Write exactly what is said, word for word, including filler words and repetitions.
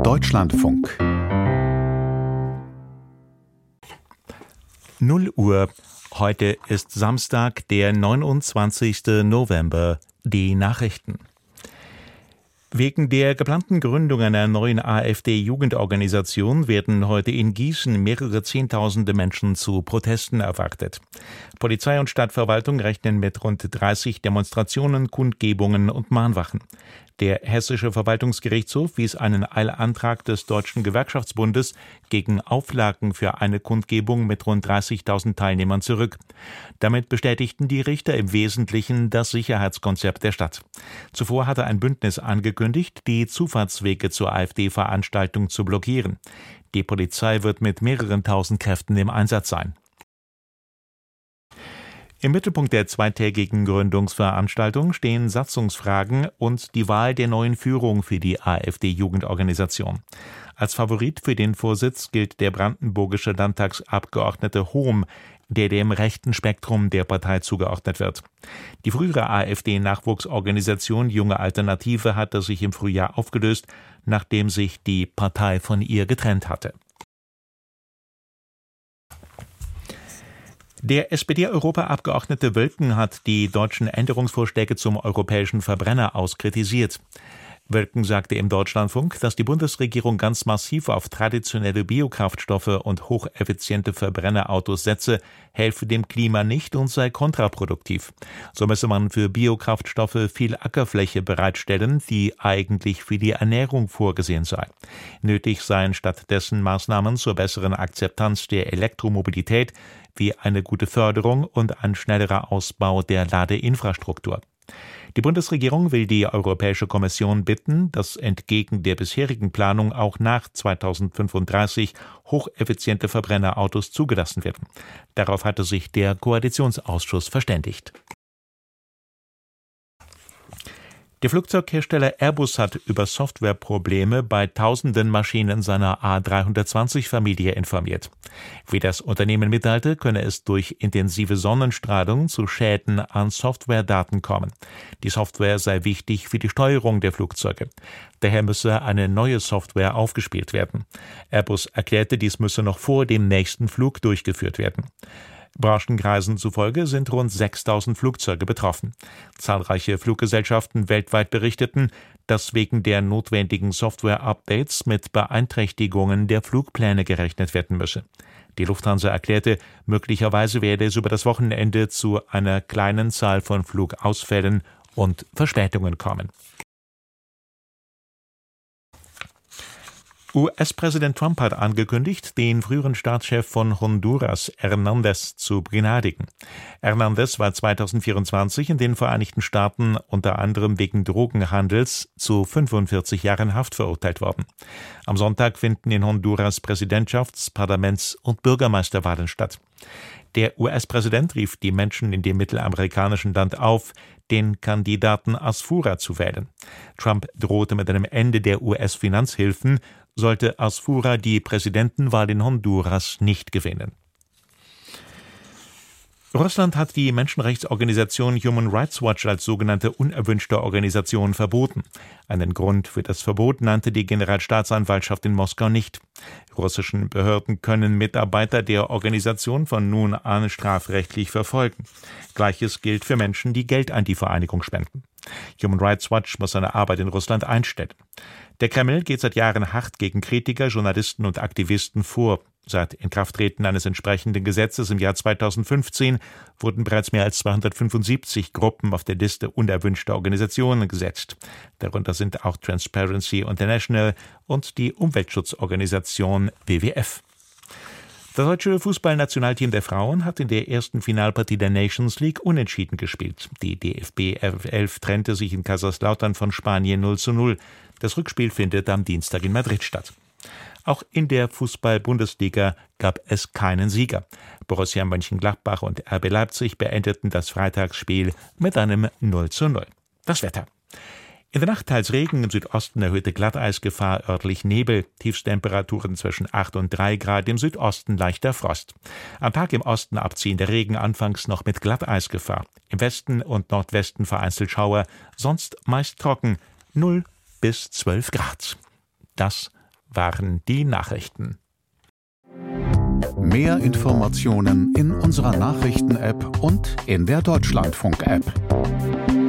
Deutschlandfunk. null Uhr. Heute ist Samstag, der neunundzwanzigster November. Die Nachrichten. Wegen der geplanten Gründung einer neuen AfD-Jugendorganisation werden heute in Gießen mehrere Zehntausende Menschen zu Protesten erwartet. Polizei und Stadtverwaltung rechnen mit rund dreißig Demonstrationen, Kundgebungen und Mahnwachen. Der Hessische Verwaltungsgerichtshof wies einen Eilantrag des Deutschen Gewerkschaftsbundes gegen Auflagen für eine Kundgebung mit rund dreißigtausend Teilnehmern zurück. Damit bestätigten die Richter im Wesentlichen das Sicherheitskonzept der Stadt. Zuvor hatte ein Bündnis angekündigt, die Zufahrtswege zur AfD-Veranstaltung zu blockieren. Die Polizei wird mit mehreren tausend Kräften im Einsatz sein. Im Mittelpunkt der zweitägigen Gründungsveranstaltung stehen Satzungsfragen und die Wahl der neuen Führung für die AfD-Jugendorganisation. Als Favorit für den Vorsitz gilt der brandenburgische Landtagsabgeordnete Hohm, der dem rechten Spektrum der Partei zugeordnet wird. Die frühere AfD-Nachwuchsorganisation Junge Alternative hatte sich im Frühjahr aufgelöst, nachdem sich die Partei von ihr getrennt hatte. Der S P D-Europaabgeordnete Wölken hat die deutschen Änderungsvorschläge zum europäischen Verbrenner kritisiert. Wölken sagte im Deutschlandfunk, dass die Bundesregierung ganz massiv auf traditionelle Biokraftstoffe und hocheffiziente Verbrennerautos setze, helfe dem Klima nicht und sei kontraproduktiv. So müsse man für Biokraftstoffe viel Ackerfläche bereitstellen, die eigentlich für die Ernährung vorgesehen sei. Nötig seien stattdessen Maßnahmen zur besseren Akzeptanz der Elektromobilität, wie eine gute Förderung und ein schnellerer Ausbau der Ladeinfrastruktur. Die Bundesregierung will die Europäische Kommission bitten, dass entgegen der bisherigen Planung auch nach zweitausendfünfunddreißig hocheffiziente Verbrennerautos zugelassen werden. Darauf hatte sich der Koalitionsausschuss verständigt. Der Flugzeughersteller Airbus hat über Softwareprobleme bei tausenden Maschinen seiner A drei zwanzig Familie informiert. Wie das Unternehmen mitteilte, könne es durch intensive Sonnenstrahlung zu Schäden an Softwaredaten kommen. Die Software sei wichtig für die Steuerung der Flugzeuge. Daher müsse eine neue Software aufgespielt werden. Airbus erklärte, dies müsse noch vor dem nächsten Flug durchgeführt werden. Branchenkreisen zufolge sind rund sechstausend Flugzeuge betroffen. Zahlreiche Fluggesellschaften weltweit berichteten, dass wegen der notwendigen Software-Updates mit Beeinträchtigungen der Flugpläne gerechnet werden müsse. Die Lufthansa erklärte, möglicherweise werde es über das Wochenende zu einer kleinen Zahl von Flugausfällen und Verspätungen kommen. U S-Präsident Trump hat angekündigt, den früheren Staatschef von Honduras, Hernández, zu begnadigen. Hernández war zweitausendvierundzwanzig in den Vereinigten Staaten unter anderem wegen Drogenhandels zu fünfundvierzig Jahren Haft verurteilt worden. Am Sonntag finden in Honduras Präsidentschafts-, Parlaments- und Bürgermeisterwahlen statt. Der U S-Präsident rief die Menschen in dem mittelamerikanischen Land auf, den Kandidaten Asfura zu wählen. Trump drohte mit einem Ende der U S-Finanzhilfen, sollte Asfura die Präsidentenwahl in Honduras nicht gewinnen. Russland hat die Menschenrechtsorganisation Human Rights Watch als sogenannte unerwünschte Organisation verboten. Einen Grund für das Verbot nannte die Generalstaatsanwaltschaft in Moskau nicht. Russischen Behörden können Mitarbeiter der Organisation von nun an strafrechtlich verfolgen. Gleiches gilt für Menschen, die Geld an die Vereinigung spenden. Human Rights Watch muss seine Arbeit in Russland einstellen. Der Kreml geht seit Jahren hart gegen Kritiker, Journalisten und Aktivisten vor. Seit Inkrafttreten eines entsprechenden Gesetzes im Jahr zweitausendfünfzehn wurden bereits mehr als zweihundertfünfundsiebzig Gruppen auf der Liste unerwünschter Organisationen gesetzt. Darunter sind auch Transparency International und die Umweltschutzorganisation W W F. Das deutsche Fußballnationalteam der Frauen hat in der ersten Finalpartie der Nations League unentschieden gespielt. Die D F B elf trennte sich in Kaiserslautern von Spanien null zu null. Das Rückspiel findet am Dienstag in Madrid statt. Auch in der Fußball-Bundesliga gab es keinen Sieger. Borussia Mönchengladbach und R B Leipzig beendeten das Freitagsspiel mit einem null zu null. Das Wetter. In der Nacht teils Regen, im Südosten erhöhte Glatteisgefahr, örtlich Nebel, Tiefstemperaturen zwischen acht und drei Grad, im Südosten leichter Frost. Am Tag im Osten abziehender Regen, anfangs noch mit Glatteisgefahr. Im Westen und Nordwesten vereinzelt Schauer, sonst meist trocken, null bis zwölf Grad. Das waren die Nachrichten. Mehr Informationen in unserer Nachrichten-App und in der Deutschlandfunk-App.